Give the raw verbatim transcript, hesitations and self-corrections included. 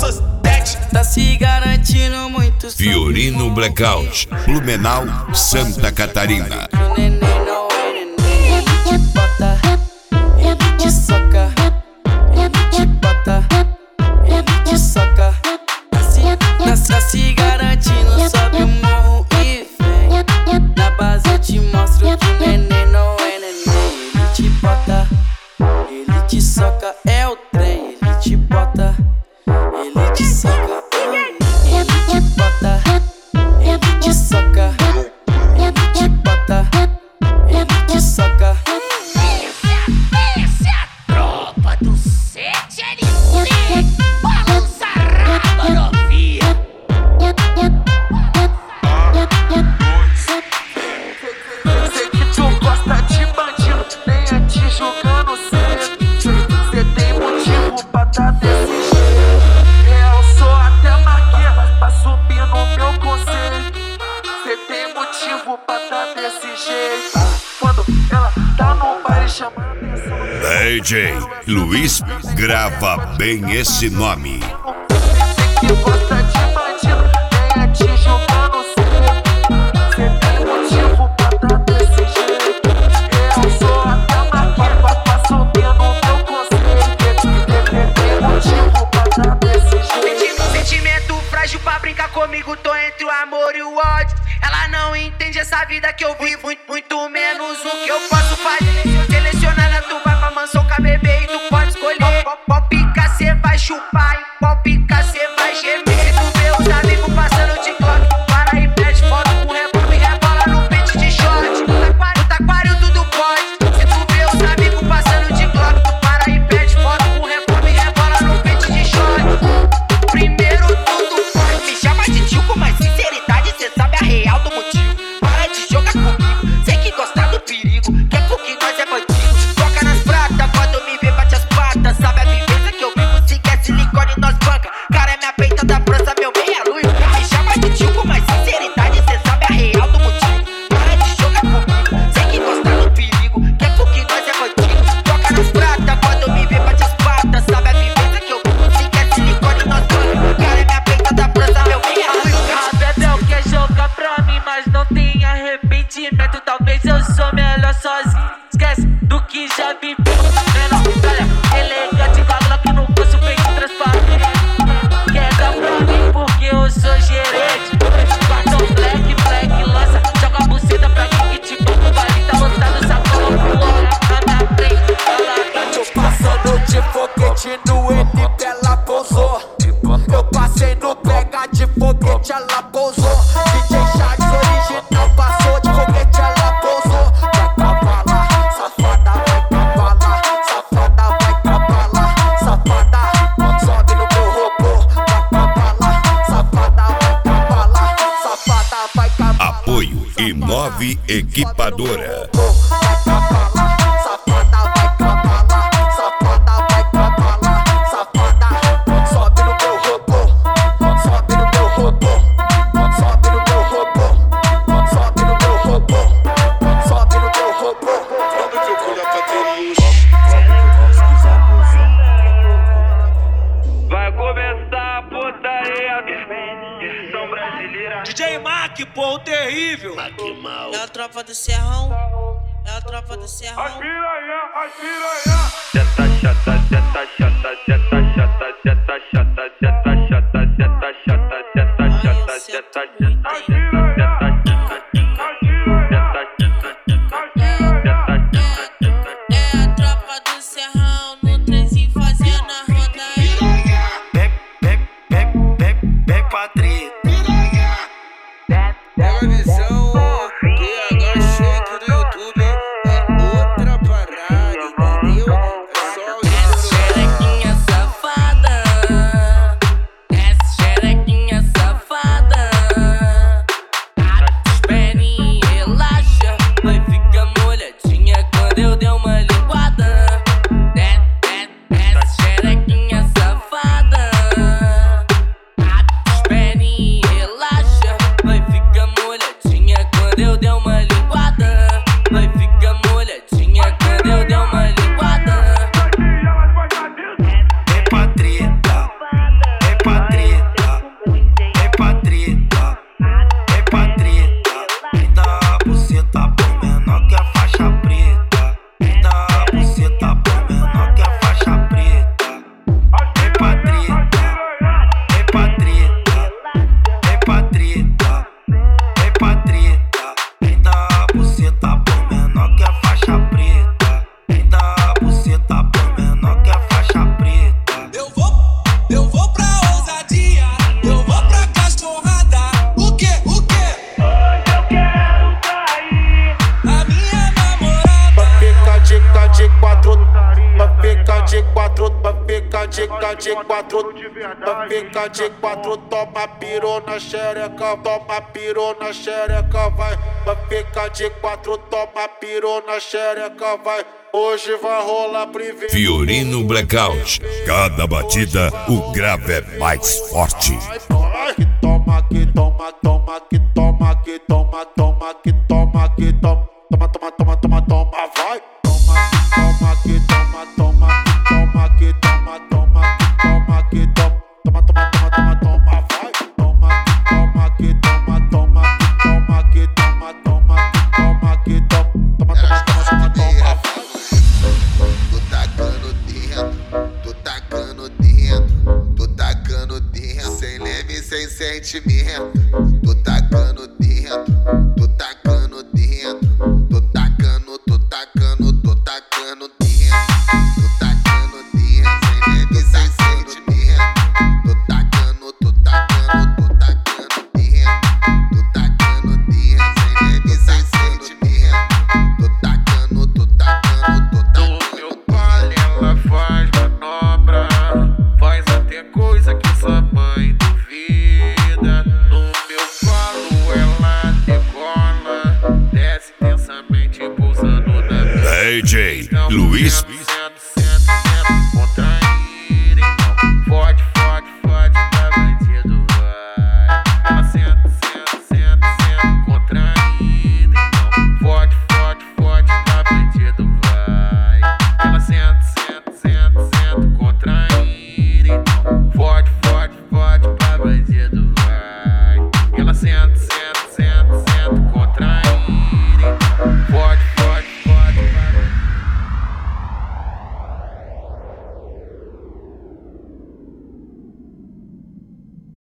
Tá se garantindo muito. Fiorino Blackout, Blumenau, Santa Catarina. O neném não é neném. Ele te bota, ele te soca. Ele te bota, ele te soca. Tá se, tá, tá se garantindo, sobe o morro e vem. Na base eu te mostro que o neném não é neném. Ele te bota, ele te soca. É o trem, ele te bota, ele te soca. Ele te bota, ele te soca. Ele te bota, ele te soca. Essa é a tropa do sete L C. Balança raba novinha. Sei que tu gosta de bandido, nem é te julgando cedo. Cê tem motivo pra tá desse jeito. Eu sou até marquinha pra subir no meu conselho. Cê tem motivo pra tá desse jeito. Quando ela tá no baile chamando atenção, D J Luiz grava bem esse nome. sei que gosta de bandido, nem é te julgando cedo. Cê tem motivo pra tá desse jeito. Eu sou até marquinha pra subir no meu conselho. Cê tem motivo pra tá desse jeito. Sentimento frágil pra brincar comigo, tô entre o amor e o ódio. Ela não entende essa vida que eu vivo, muito, muito menos o que eu posso fazer. Selecionada, tu vai pra mansão com a bebê e tu pode escolher. Pó pica, cê vai chupar, e pó pica, cê vai gemer. Se tu vê os amigos passando de clock, para e pede foto com rebola e rebola no pente de short. No taquário tudo pode. Se tu vê os amigos passando de clock, para e pede foto com rebola e rebola no pente de short. Primeiro tudo pode. Me chama de tio com mais sinceridade, cê sabe a real do motivo. Para de jogar comigo, sei que gosta do perigo. Quer porque nós é bandido. Toca nas pratas, quando me vê bate as patas. Sabe a vivência que eu vivo, se quer silicone nós banca. Cara é minha peita da praça, meu meia-lua. Me chama de tio com mais sinceridade, cê sabe a real do motivo. Para de jogar comigo, sei que gosta do perigo. Quer porque nós é bandido. Toca nas pratas, quando me vê bate as patas. Sabe a vivência que eu vivo, se quer silicone nós banca. Cara é minha peita da praça, meu meia-lua. A Bebel quer jogar pra mim, mas não tem arrependimento. Talvez eu sou melhor sozinho. Esquece do que já vivi. Menor, olha, elegante, valor que no bolso bem transparente. Quer dar pra mim porque eu sou gerente. Cartão black, black, lança. Joga a buceta pra mim que tipo o baile tá lotado. Sacola pro olho na minha frente. Ela tô passando de foguete no N, ela pousou. Eu passei no pega de foguete, ela pousou. D J Charles original passou de foguete, ela pousou. Vai cavala, safada, vai cavala, safada, vai cavala, safada, sobe no meu robô. Vai cavala, safada, vai cavala, safada, vai cavala. Apoio Imove Equipadora. Vai cavala, safada, vai cavala, safada, vai cavala, safada, sobe no meu robô, sobe no meu robô, sobe no meu robô, sobe no meu robô, sobe no meu robô. Vai começar a putaria, são brasileira. D J Mac, pô, o terrível. É a tropa do Serrão, é a tropa do Serrão. As piranha, as piranha. Seta chata, seta chata, seta chata, seta chata, seta chata, seta chata, seta chata, seta chata. É a tropa do Serrão, no trenzinho fazendo a ronda aí. Vem, vem, vem, vem, vem pra treta. É uma visão Q H Shake no YouTube. É outra parada, entendeu? É só o Xerequinha safada. de quatro, vai ficar de quatro, toma pirou na xereca, toma pirou na xereca, vai. Vai ficar de quatro, toma pirou na xereca, vai. Hoje vai rolar privê. Fiorino Blackout. Cada batida, o grave é mais forte. Toma que toma, toma que toma que toma, toma que toma que toma, toma, toma, toma, toma, toma, vai. Toma que toma, toma que toma, toma que toma, toma que toma, toma, toma, toma, toma, toma, vai. Toma que toma, toma que toma, toma que toma, toma que toma, toma, toma, toma, toma, toma, vai. Tô tacando dentro, tô tacando dentro, tô tacando dentro, sem leve, sem sentimento. Tô tacando dentro, tô tacando dentro, tô tacando, tô tacando, tô tacando dentro, tô tacando dentro, sem leve, sem sentimento. Tô tacando, tô tacando, tô tacando dentro, tô tacando dentro, sem leve, sem sentimento. Tô tacando, tô tacando, tô tacando. No meu baile ela faz manobra, faz até coisa que sua mãe duvida. No meu colo ela decola, desce intensamente pousando na minha. D J Luiz